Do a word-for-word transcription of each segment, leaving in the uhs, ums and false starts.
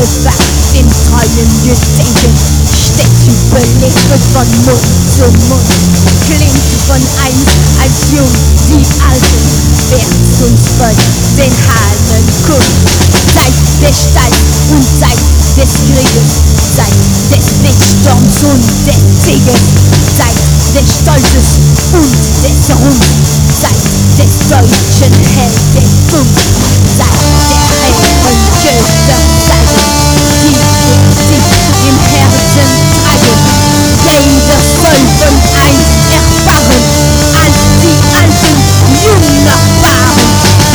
bewacht im treuen Gedenken, stets überlebt von Mund zu Mund, klingt von einst als jung die Alten, wär's uns von den Hahnen guckt. Seit der Stadt und seit des Krieges, seit des Wegsturms und des Sieges, seit des Stolzes und des Ruhms, seit des deutschen Heldentums, seit der Herren Götter sagen, die den Sieg im Herzen tragen. Jeder soll von einst erfahren, als die Alten jung noch waren.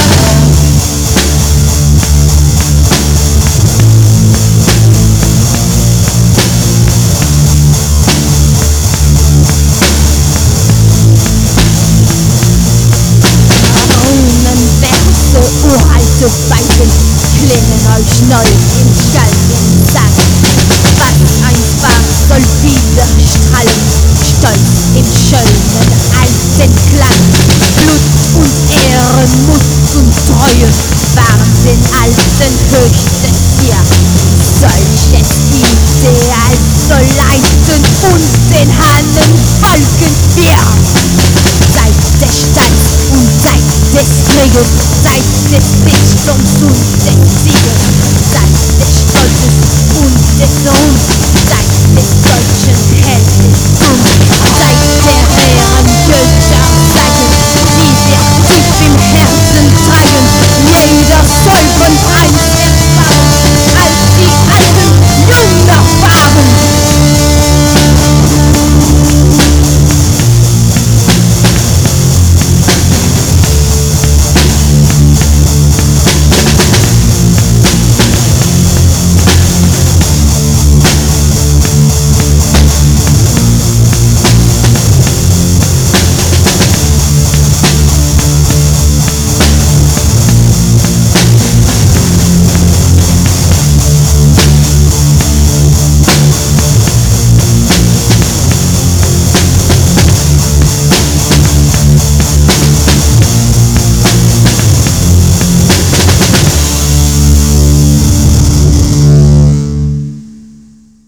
Uralte Weiden klingen euch neu im Schallen Sang. Was einst war, soll wieder strahlen, stolz im schönen alten Klang. Blut und Ehre, Mut und Treue waren den Alten höchstes Ziel. Solches Ideal soll leiten uns den Hahnen folgen wir. Seit der Stadt und seit des Krieges, seit des Wegsturms und des Sieges, seit des Stolzes und des Ruhms, seit des deutschen Heldentums, seit der Herren Götter sagen, die wir tief im Herzen